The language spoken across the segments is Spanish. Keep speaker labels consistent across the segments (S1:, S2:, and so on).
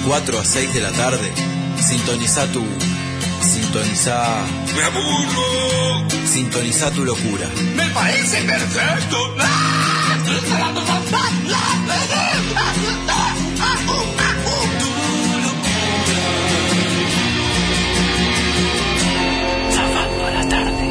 S1: 4 a 6 de la tarde, sintoniza
S2: ¡Me aburro!
S1: Sintoniza tu locura.
S2: ¡Me parece perfecto!
S3: Zafando a la tarde.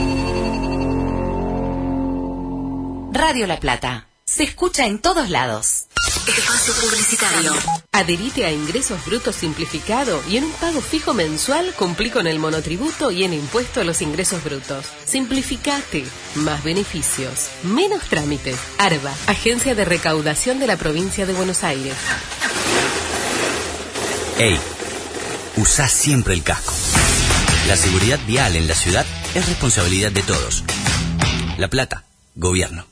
S3: Radio La Plata. Se escucha en todos lados. Espacio publicitario.
S4: Adherite a Ingresos Brutos Simplificado y en un pago fijo mensual cumplí con el monotributo y en impuesto a los ingresos brutos. Simplificate. Más beneficios. Menos trámites. ARBA, Agencia de Recaudación de la Provincia de Buenos Aires.
S5: Ey, usá siempre el casco. La seguridad vial en la ciudad es responsabilidad de todos. La Plata, Gobierno.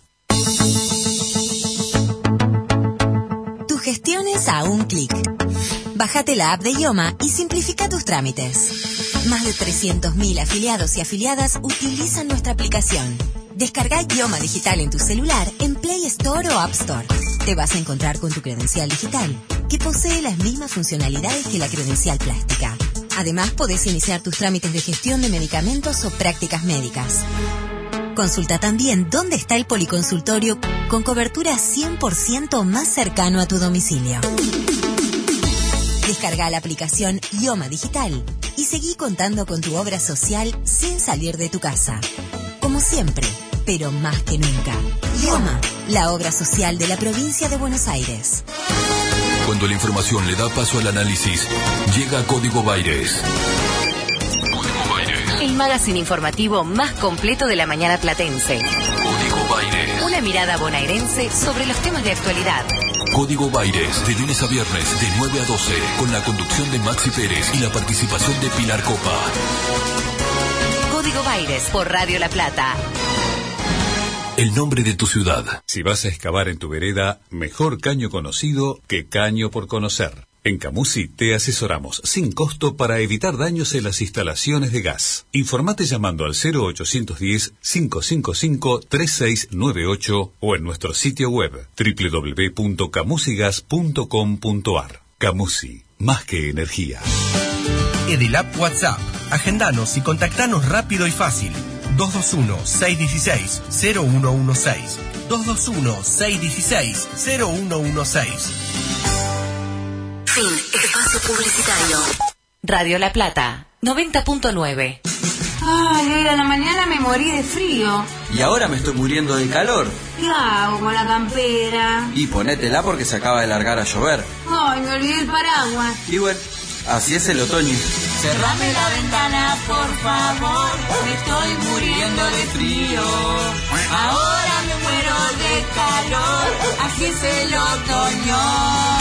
S6: Gestiones a un clic. Bájate la app de IOMA y simplifica tus trámites. Más de 300.000 afiliados y afiliadas utilizan nuestra aplicación. Descarga IOMA Digital en tu celular en Play Store o App Store. Te vas a encontrar con tu credencial digital, que posee las mismas funcionalidades que la credencial plástica. Además, podés iniciar tus trámites de gestión de medicamentos o prácticas médicas. Consulta también dónde está el policonsultorio con cobertura 100% más cercano a tu domicilio. Descarga la aplicación IOMA Digital y seguí contando con tu obra social sin salir de tu casa. Como siempre, pero más que nunca. IOMA, la obra social de la provincia de Buenos Aires.
S7: Cuando la información le da paso al análisis, llega Código Baires.
S3: El magazine informativo más completo de la mañana platense.
S7: Código Baires.
S3: Una mirada bonaerense sobre los temas de actualidad.
S7: Código Baires, de lunes a viernes, de 9 a 12, con la conducción de Maxi Pérez y la participación de Pilar Copa.
S3: Código Baires, por Radio La Plata.
S7: El nombre de tu ciudad.
S8: Si vas a excavar en tu vereda, mejor caño conocido que caño por conocer. En Camusi te asesoramos sin costo para evitar daños en las instalaciones de gas. Informate llamando al 0810-555-3698 o en nuestro sitio web www.camusigas.com.ar. Camusi, más que energía.
S9: Edelap WhatsApp. Agendanos y contactanos rápido y fácil. 221-616-0116. 221-616-0116.
S3: Fin. Espacio publicitario. Radio La Plata, 90.9.
S10: Ay, hoy a la mañana me morí de frío.
S1: Y ahora me estoy muriendo de calor.
S10: ¿Qué hago con la campera?
S1: Y ponétela porque se acaba de largar a llover.
S10: Ay, me olvidé el paraguas.
S1: Y bueno, así es el otoño.
S11: Cerrame la ventana, por favor. Me estoy muriendo de frío. Ahora me muero de calor. Así es el otoño.